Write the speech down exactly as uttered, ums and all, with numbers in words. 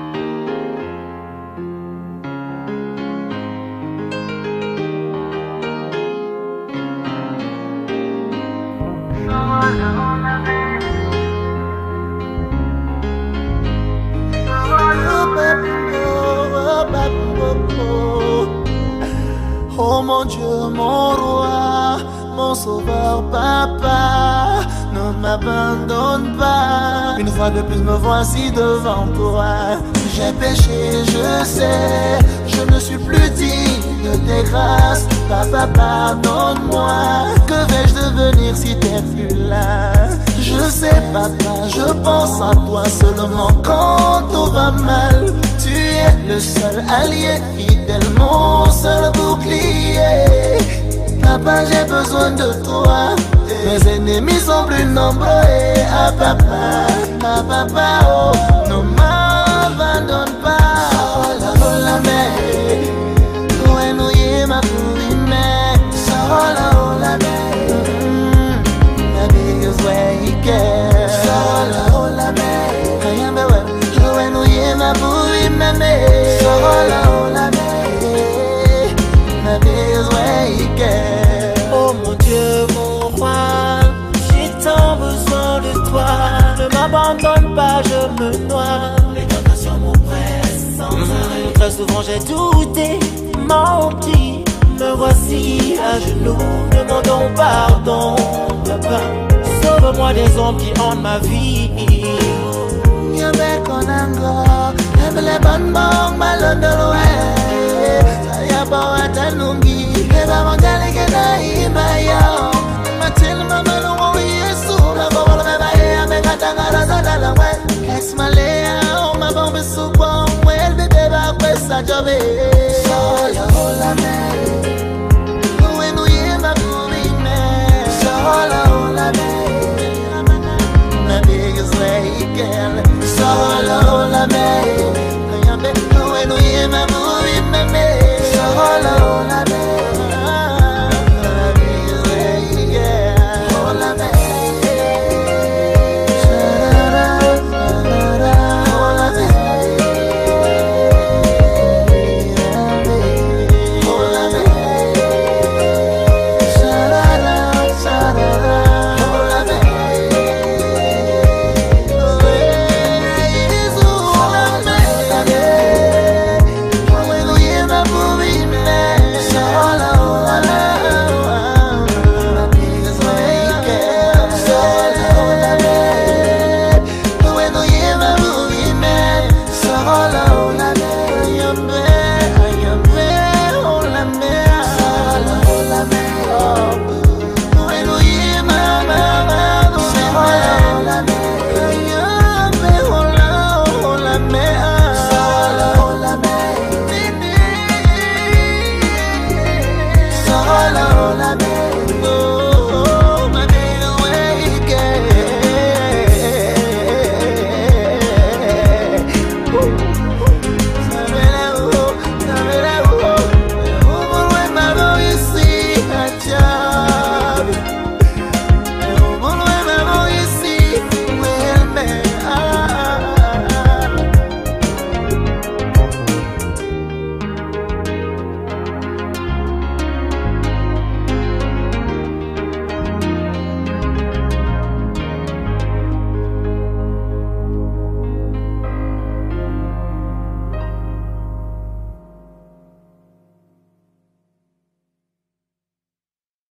Oh mon Dieu, mon roi, mon sauveur, papa, ne m'abandonne pas. Une fois de plus me voici devant toi. J'ai péché, je sais, je ne suis plus digne de tes grâces. Papa, pardonne-moi. Que vais-je devenir si t'es plus là? Je sais, papa, je pense à toi seulement quand tout va mal. Tu es le seul allié fidèle, mon seul bouclier. Papa, j'ai besoin de toi. Mes ennemis sont plus nombreux. Et ah papa, ah papa, oh, ne m'abandonne pas. Oh la, oh la mer, où est nouillé ma courine? Oh la, oh la mer, la biggest way he can. Oh la, oh la mer, I am the way. Où est nouillé ma courine? Oh la, oh la mer, la biggest way he can. Oh mon Dieu, mon roi, j'ai tant besoin de toi. Ne m'abandonne pas, je me noie. Les tentations m'oppressent sans arrêt. Très souvent j'ai douté, menti. Me voici à genoux, demandons pardon. Papa, sauve-moi des hommes qui hantent ma vie. Yabé konango, ebele bonbon malon de l'ouest. Saya bawa tanungi, eba mangale kena imayo. Matil mama lo Yesu, la bawa me bae amenga tangara zada la we. Ex malea, o ma bombe supo, wel bebe ba kwesa jobe.